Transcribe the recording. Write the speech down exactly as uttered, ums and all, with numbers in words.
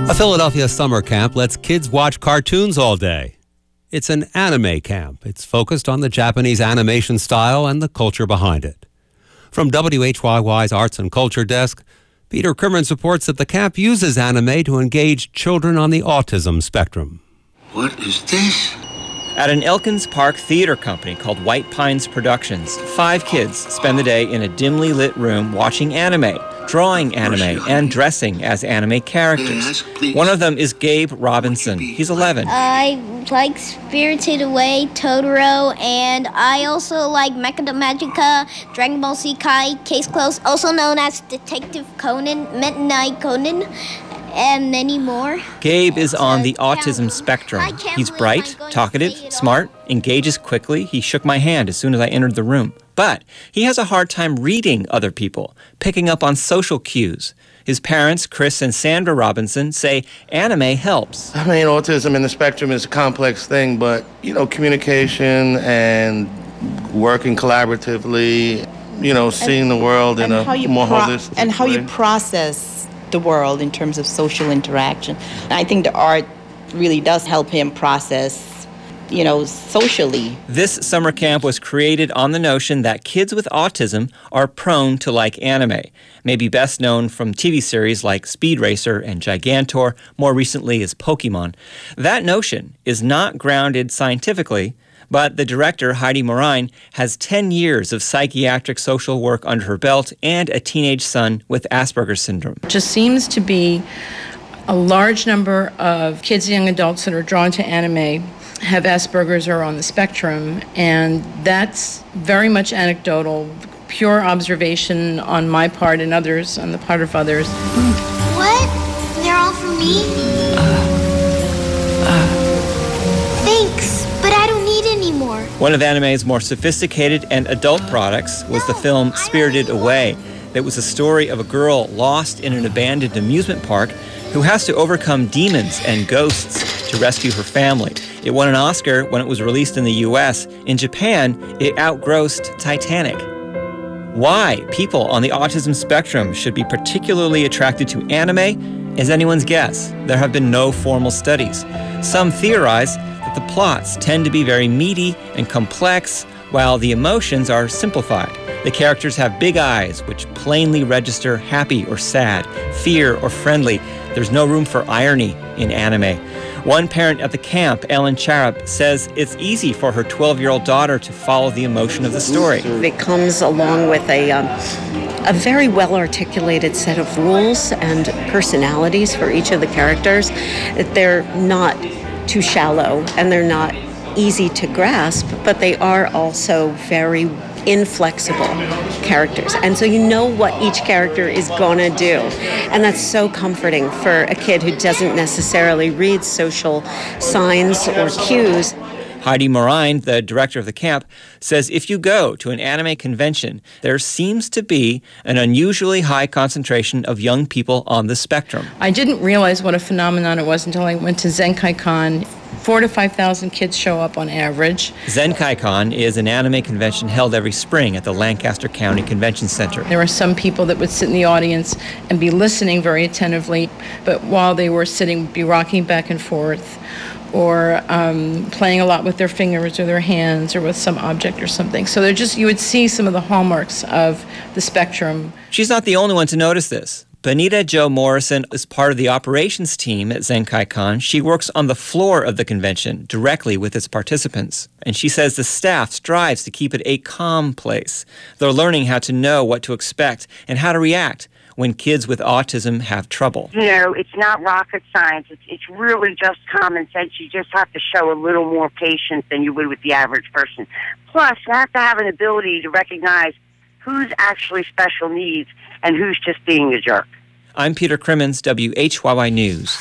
A Philadelphia summer camp lets kids watch cartoons all day. It's an anime camp. It's focused on the Japanese animation style and the culture behind it. From W H Y Y's Arts and Culture Desk, Peter Crimmins reports that the camp uses anime to engage children on the autism spectrum. What is this? At an Elkins Park theater company called White Pines Productions, five kids spend the day in a dimly lit room watching anime, drawing anime, and dressing as anime characters. One of them is Gabe Robinson. He's eleven. I like Spirited Away, Totoro, and I also like Mecha Magica, Dragon Ball Z Kai, Case Closed, also known as Detective Conan, Midnight Conan, and many more. Gabe is on the autism spectrum. He's bright, talkative, smart, engages quickly. He shook my hand as soon as I entered the room. But he has a hard time reading other people, picking up on social cues. His parents, Chris and Sandra Robinson, say anime helps. I mean, autism in the spectrum is a complex thing, but, you know, communication and working collaboratively, you know, seeing and, the world in a more pro- holistic And how way. you process the world in terms of social interaction. I think the art really does help him process, you know, socially. This summer camp was created on the notion that kids with autism are prone to like anime, maybe best known from T V series like Speed Racer and Gigantor, more recently as Pokemon. That notion is not grounded scientifically, but the director, Heidi Morine, has ten years of psychiatric social work under her belt and a teenage son with Asperger's syndrome. It just seems to be a large number of kids and young adults that are drawn to anime have Asperger's or are on the spectrum, and that's very much anecdotal, pure observation on my part and others, on the part of others. What? They're all for me? Thanks, but I don't need any more. One of anime's more sophisticated and adult products was the film Spirited Away. It was a story of a girl lost in an abandoned amusement park who has to overcome demons and ghosts to rescue her family. It won an Oscar when it was released in the U S. In Japan, it outgrossed Titanic. Why people on the autism spectrum should be particularly attracted to anime is anyone's guess. There have been no formal studies. Some theorize that the plots tend to be very meaty and complex, while the emotions are simplified. The characters have big eyes, which plainly register happy or sad, fear or friendly. There's no room for irony in anime. One parent at the camp, Ellen Charup, says it's easy for her twelve-year-old daughter to follow the emotion of the story. It comes along with a, um, a very well-articulated set of rules and personalities for each of the characters. They're not too shallow and they're not easy to grasp, but they are also very inflexible characters. And so you know what each character is gonna do. And that's so comforting for a kid who doesn't necessarily read social signs or cues. Heidi Morine, the director of the camp, says if you go to an anime convention, there seems to be an unusually high concentration of young people on the spectrum. I didn't realize what a phenomenon it was until I went to Zenkai-Con. Four to five thousand kids show up on average. Zenkai-Con is an anime convention held every spring at the Lancaster County Convention Center. There were some people that would sit in the audience and be listening very attentively, but while they were sitting, would be rocking back and forth, or um, playing a lot with their fingers or their hands or with some object or something. So they're just, you would see some of the hallmarks of the spectrum. She's not the only one to notice this. Benita Jo Morrison is part of the operations team at Zenkai-Con. She works on the floor of the convention directly with its participants. And she says the staff strives to keep it a calm place. They're learning how to know what to expect and how to react when kids with autism have trouble. You know, it's not rocket science. It's, it's really just common sense. You just have to show a little more patience than you would with the average person. Plus, you have to have an ability to recognize who's actually special needs and who's just being a jerk. I'm Peter Crimmins, W H Y Y News.